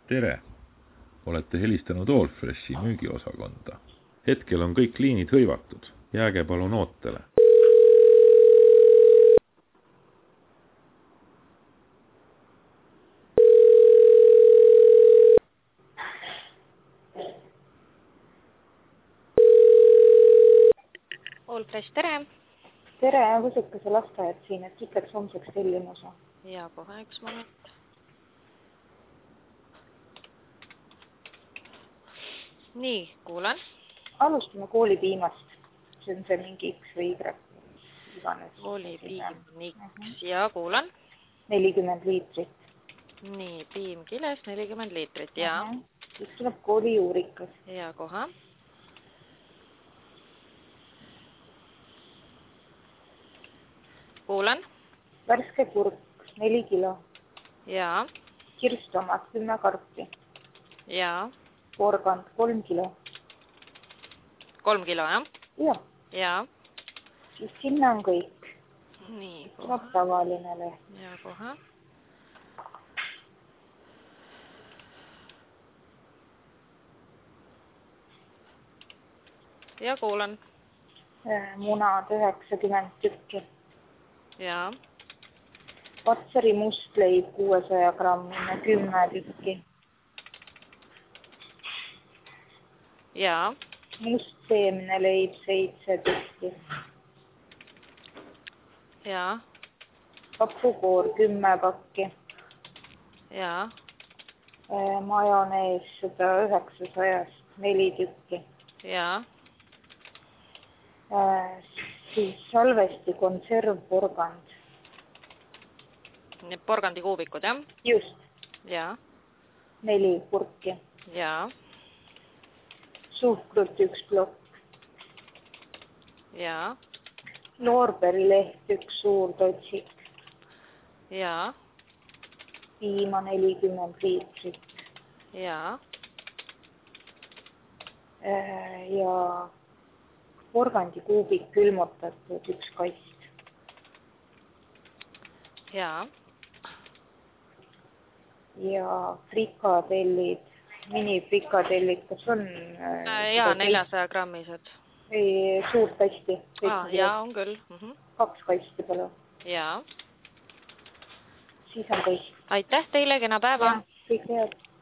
Tere! Olete helistanud Allfreshi müügiosakonda. Hetkel on kõik liinid hõivatud. Jääge palun ootele. Allfresh, tere! Tere, Võsukese lasteaed siin, et kitleks homseks tellimuse. Ja kohe üks moment. Nii, kuulen. Alustame koolipiimast. See on see mingi X või Y. Koolipiim X ja kuulen. 40 liitrit. Nii, piim kiles 40 liitrit ja. Siis tuleb koolijuurikas. Ja kohe. Kuulen. Värske kurk 4 kilo. Ja. Kirstomat 10 karpi. Ja. Porgand 3 kilo. 3 kilo, jah? Ja. Ja. Siis sinna on kõik. Nii, kohe. Tuleb tavaline leht. Ja kohe. Ja kuulen. Munad 90 tükki. Ja. Patseri mustleib 600 grammine 10 tükki. Ja. Mustseemne leib 7 tükki. Ja. Kapukoor 10 pakki. Ja. Majonees 900 4 tükki. Ja. Siis salvesti konservporgand. Need porgandikuubikud, jah? Just. Ja. 4 purki. Ja. Suhkrut 1 plokk. Ja. Loorberileht 1 suur totsik. Ja. Piima 40 liitrit. Ja. Ja porgandikuubik külmutatud 1 kast. Ja. Ja frikadellid, minifrikadellid, kas on? Ja, 400 grammised. Ei, suurt kasti. Ja, on küll. 2 kasti palun. Ja. Siis on kõik. Aitäh teile, kena päeva! Ja, kõik head.